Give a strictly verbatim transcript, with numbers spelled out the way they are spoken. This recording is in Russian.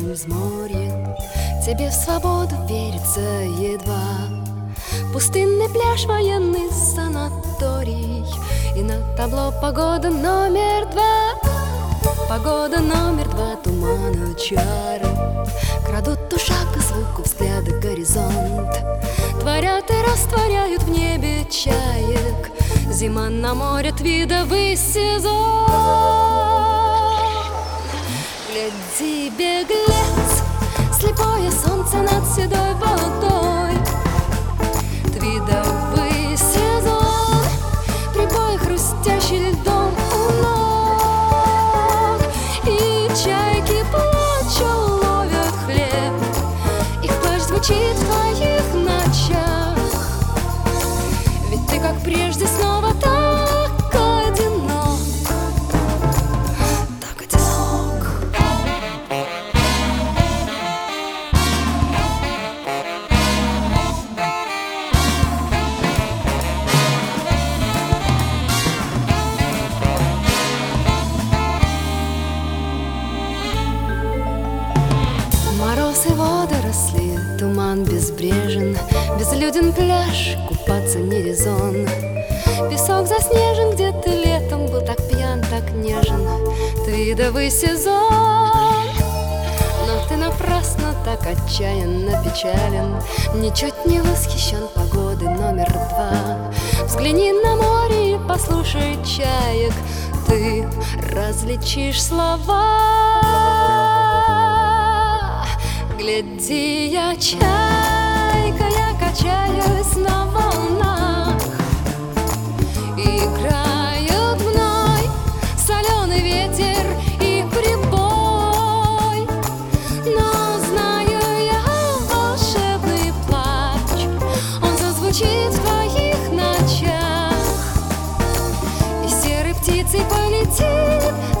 вечернем взморье. Тебе в свободу верится едва. Пустынный пляж, военный санаторий, и на табло погода номер два. Погода номер два, тумана чары крадут ушак и звуку взгляда горизонт. Творят и растворяют в небе чаек. Зима на море, твидовый сезон. Гляди, беглец, слепое солнце над седой водой. Твидовый сезон, прибой хрустящий льдом у ног. И чайки плачут, ловят хлеб, их плач звучит в твоих ночах. Ведь ты, как прежде, снова так одинок, так одинок. Мороз и водоросли, туман безбрежен, безлюден пляж, купаться не резон. Песок заснежен, где ты летом был так пьян, так нежен. Твидовый сезон. Но ты напрасно так отчаянно печален, ничуть не восхищен погодой номер два. Взгляни на море и послушай чаек, ты различишь слова. Гляди, я чайка, я качаюсь на волнах. Играют мной соленый ветер и прибой. Но знаю я волшебный плач, он зазвучит в твоих ночах. И серой птицей полетит